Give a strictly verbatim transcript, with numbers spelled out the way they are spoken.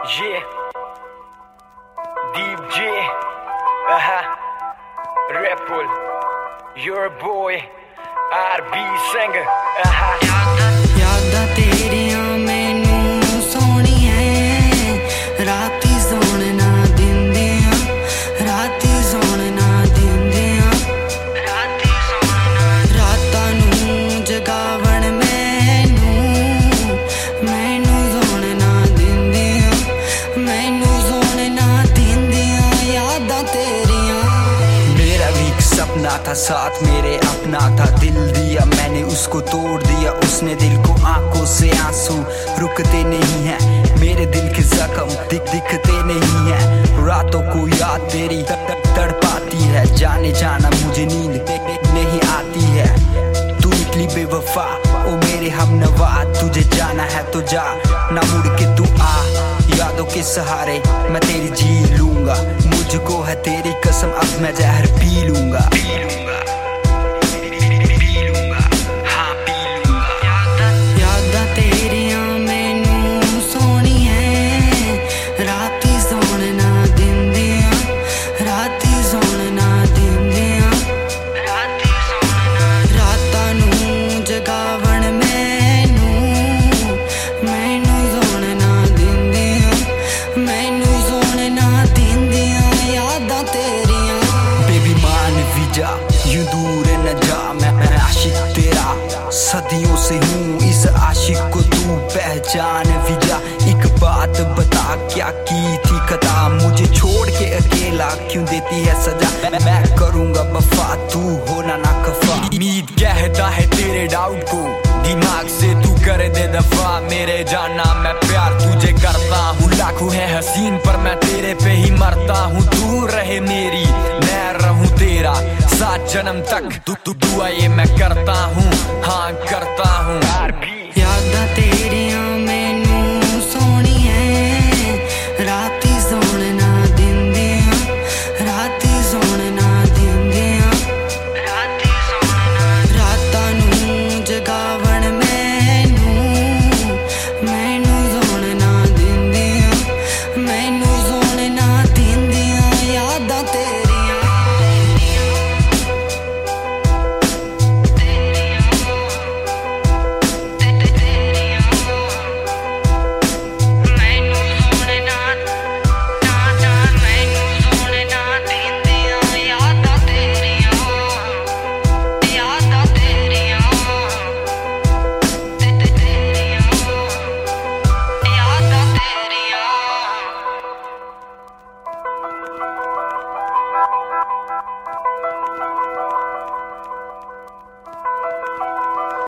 Yeah, Deep J, aha, Repul, your boy, R B Singer, aha. यादां तेरियां मैनू सोहणियां राती सौण ना दिंदियां राती सौण ना दिंदियां राती सौण ना रातां नू जगावण मैनू मैनू सौण ना दिंदियां मैनू सौण ना दिंदियां यादां तेरियां। मेरा भी एक सपना था, साथ मेरे अपना था, दिल दिया मैंने उसको तोड़ दिया, उसने दिल को आंखों से आंसू रुकते नहीं हैं, मेरे दिल के जख्म दिख दिखते नहीं हैं, रातों को याद तेरी तड़पाती है, जाने जाना मुझे नींद नहीं आती है, तू निकली बेवफा ओ मेरे हमनवा, तुझे जाना है तो जा ना मुड़ के तू आ, यादों के सहारे मैं तेरी जी लूंगा, मुझको है तेरी कसम अब मैं जहर पी लूंगा पी लूंगा पी लूंगा हाँ पी लूंगा। यादां तेरियां मैनू सोहणियां राती सौण ना दिंदियां राती सौण ना दिंदियां राती सौण ना रातां नू जगावण मैनू मैनू सौण ना दिंदियां मैनू सौण ना दिंदियां यादां तेरियां। बेबी मान भी जा यूं दूर न जा, मैं मैं आशिक तेरा सदियों से हूँ, इस आशिक को तू पहचान भी जा, एक बात बता क्या की थी खता, मुझे छोड़ के अकेला क्यों देती है सजा, मैं, मैं करूँगा वफा तू होना ना खफा। उम्मीद कहता है तेरे डाउट को दिमाग से तू कर दे दफा, मेरे जाना मैं प्यार तुझे करता हूँ, लाखों है हसीन पर मैं तेरे पे ही मरता हूँ, दूर रहे मेरी मैं रहूँ तेरा सात जन्म तक, तू तू दुआ ये मैं करता हूँ हाँ करता हूँ।